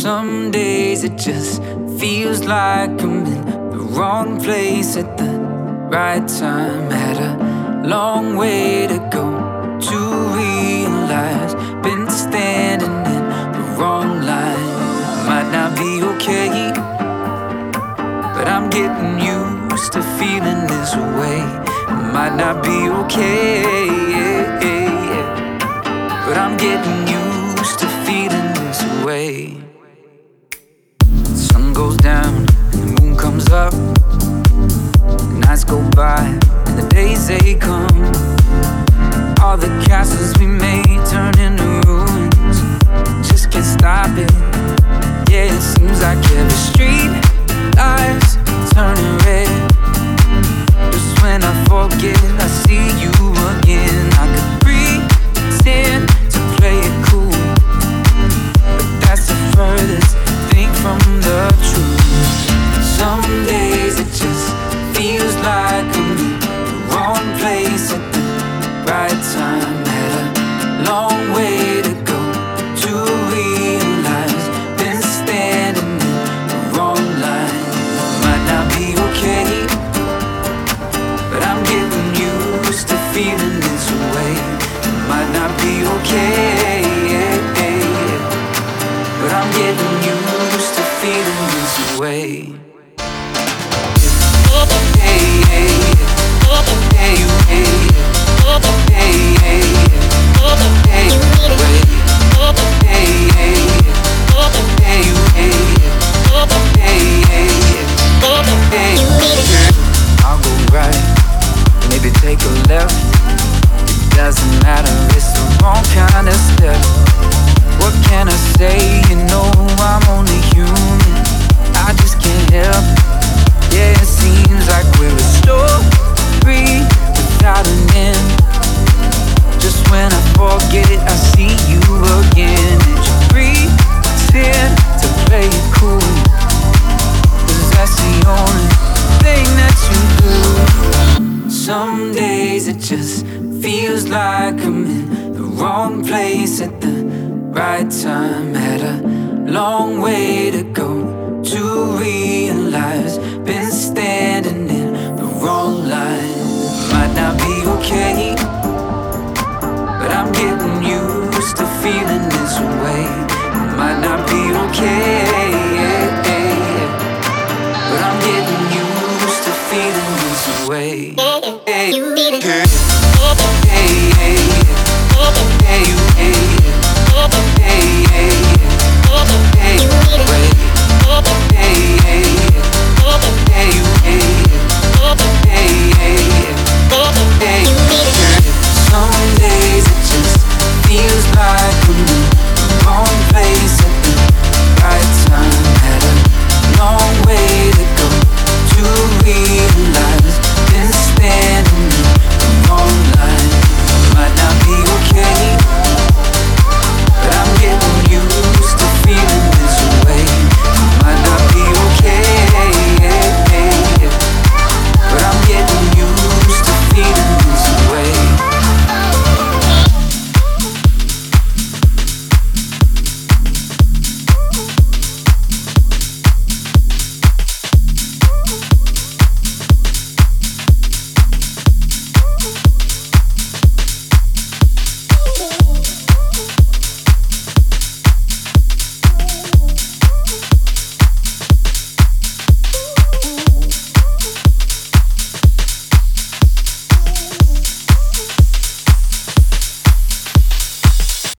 Some days it just feels like I'm in the wrong place at the right time. Had a long way to go to realize been standing in the wrong line. Might not be okay, but I'm getting used to feeling this way. Might not be okay, but I'm getting used to feeling this way. Sun goes down and the moon comes up. The nights go by and the days they come. All the castles we made turn into ruins. Just can't stop it. Yeah, it seems like every street lights turning red. Just when I forget, I see you again. I could pretend to play it cool, but that's the furthest thing from the truth. Some days it just feels like I'm in the wrong place at the right time. Had a long way to go to realize been standing in the wrong line. Might not be okay, but I'm getting used to feeling this way. Might not be okay, but I'm getting used to feeling this way. I'll go right, maybe take a left. It doesn't matter, it's the wrong kind of step. What can I say? You know I'm only human. I just can't help. Yeah, it seems like we're a story without an end. Just when I forget, I see you again. And you pretend to play it cool, 'cause that's the only thing that you do. Some days it just feels like I'm in the wrong place at the right time. Had a long way to go to realize been standing in the wrong line. Might not be okay, but I'm getting used to feeling this way. Might not be okay, but I'm getting used to feeling this way. You need it.